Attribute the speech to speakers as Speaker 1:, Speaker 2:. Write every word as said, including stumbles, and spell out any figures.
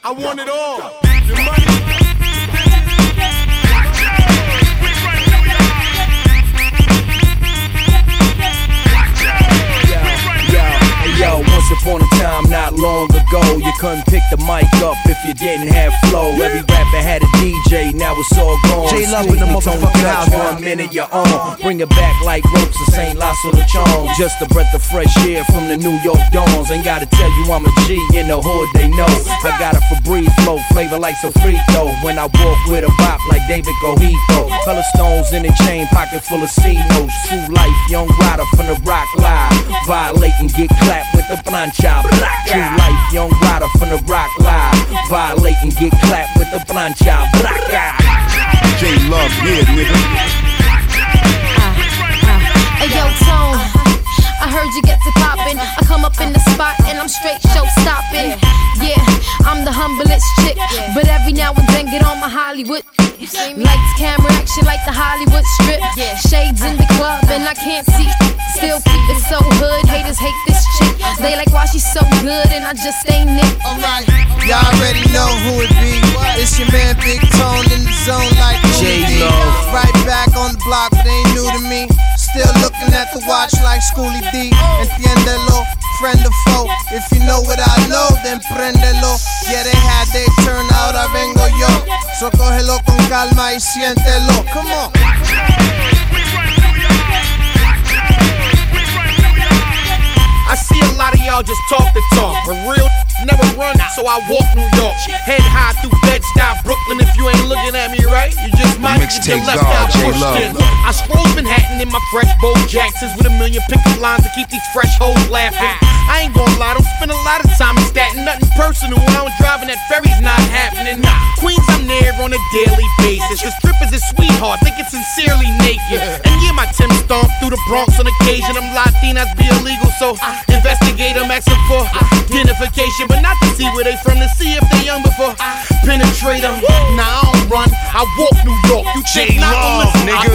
Speaker 1: I want it all. The money.
Speaker 2: Yo, once upon a time, not long ago, you couldn't pick the mic up if you didn't have flow. Every rapper had a D J, now it's all gone.
Speaker 3: J-Love in the motherfucking house.
Speaker 2: One minute you're on, bring it back like ropes of Saint Lasso the Charm. Just a breath of fresh air from the New York Dawns. Ain't gotta tell you I'm a G in the hood, they know. I got a Febreze flow, flavor like Sofrito. When I walk with a bop like David Cojito. Color stones in a chain, pocket full of C notes. True life, young rider from the Rock Live. Violate and get clapped with the plancha. True life, young rider from the Rock Live. Violate and get clapped with the plancha.
Speaker 1: J-Love, yeah, nigga.
Speaker 4: Uh, uh, hey, yo, Tone, I heard you get to poppin'. I come up in the spot and I'm straight show stopping. Yeah, I'm the humblest chick, but every now and then get on my Hollywood. Lights, camera, action like the Hollywood strip. Shades in the club and I can't see. Still keep it so hood. Haters hate this chick. They like why she's so good and I just ain't it.
Speaker 5: Alright, y'all already know who it be. It's your man Big Tone in the zone like
Speaker 2: J-Love.
Speaker 5: Right back on the block, but ain't new to me. Still looking at the watch like Schoolie D. Entiéndelo, friend or foe. If you know what I know, then prendelo. Yeah, they had their turn, ahora vengo yo. So cógelo con calma y siéntelo. Come on.
Speaker 1: I see a lot of y'all just talk the talk, but real never run, so I walk New York. Head high through Bed-Stuy, Brooklyn. If you ain't looking at me right, you just might get your left out pushed in. I stroll Manhattan in my fresh Bo Jacksons with a million pickup lines to keep these fresh hoes laughing. I ain't gonna lie, don't spend a lot of time in Staten, nothing personal. I don't driving that ferry's not happening. Queens, I'm there on a daily basis. The strippers is sweetheart, think it's sincerely naked. And yeah, my Tim stomp through the Bronx on occasion. Them Latinas be illegal, so I investigate them, asking for identification, but not to see where they from, to see if they young before I penetrate them. Nah, I don't run, I walk New York. You check, not gonna listen. I